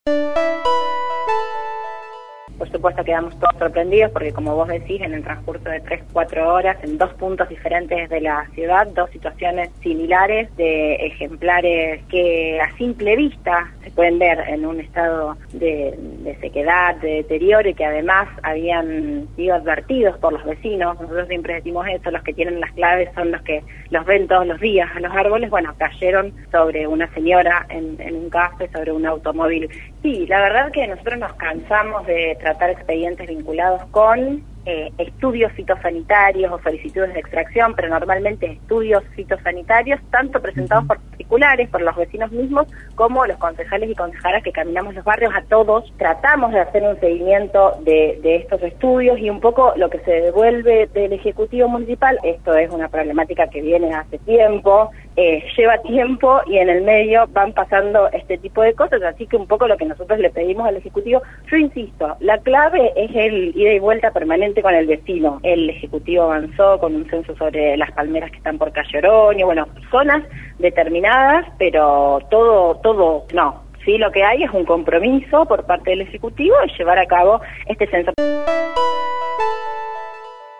Por supuesto quedamos todos sorprendidos porque, como vos decís, en el transcurso de 3-4 horas, en 2 puntos diferentes de la ciudad, 2 situaciones similares de ejemplares que a simple vista se pueden ver en un estado de sequedad, de deterioro, y que además habían sido advertidos por los vecinos. Nosotros siempre decimos eso, los que tienen las claves son los que los ven todos los días a los árboles. Bueno, cayeron sobre una señora en un café, sobre un automóvil. Sí, la verdad que nosotros nos cansamos de tratar expedientes vinculados con estudios fitosanitarios o solicitudes de extracción, pero normalmente estudios fitosanitarios, tanto presentados por particulares, por los vecinos mismos, como los concejales y concejalas que caminamos los barrios. A todos tratamos de hacer un seguimiento de estos estudios, y un poco lo que se devuelve del Ejecutivo Municipal. Esto es una problemática que viene hace tiempo, lleva tiempo, y en el medio van pasando este tipo de cosas, así que un poco lo que nosotros le pedimos al Ejecutivo, yo insisto, la clave es el ida y vuelta permanente con el vecino. El Ejecutivo avanzó con un censo sobre las palmeras que están por Calle Oroño, bueno, zonas determinadas, pero todo no. Sí, lo que hay es un compromiso por parte del Ejecutivo de llevar a cabo este censo.